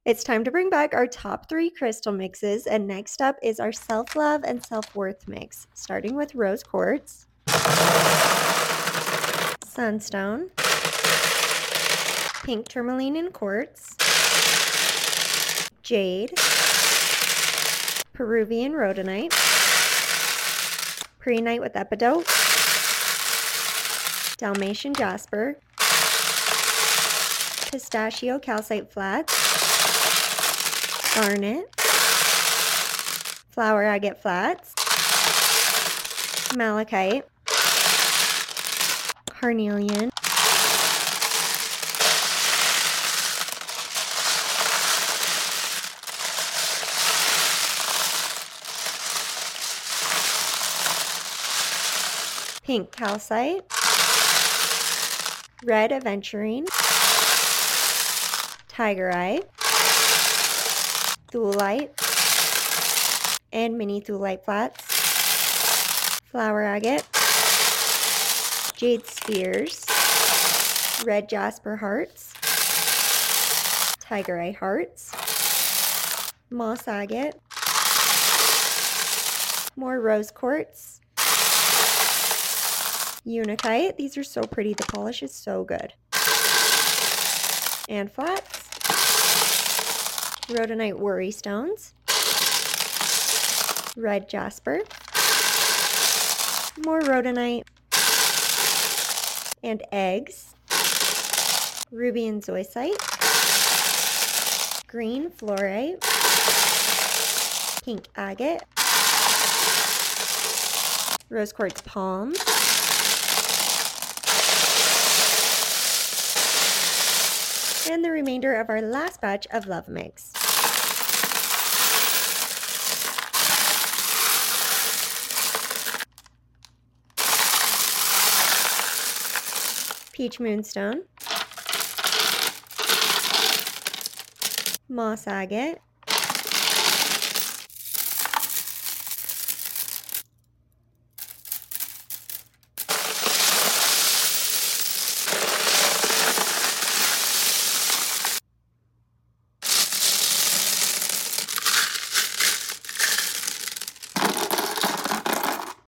It's time to bring back our top 3 crystal mixes, and next up is our self-love and self-worth mix, starting with rose quartz, sunstone, pink tourmaline and quartz, jade, Peruvian rhodonite, prehnite with epidote, Dalmatian jasper, pistachio calcite flats, garnet, flower agate flats, malachite, carnelian, pink calcite, red aventurine, tigerite, thulite, and mini thulite flats, flower agate, jade spheres, red jasper hearts, tigerite hearts, moss agate, more rose quartz, unakite. These are so pretty. The polish is so good. And flats, rhodonite worry stones, red jasper, more rhodonite, and eggs, ruby and zoisite, green fluorite, pink agate, rose quartz palms, and the remainder of our last batch of love mix. Peach moonstone, moss agate,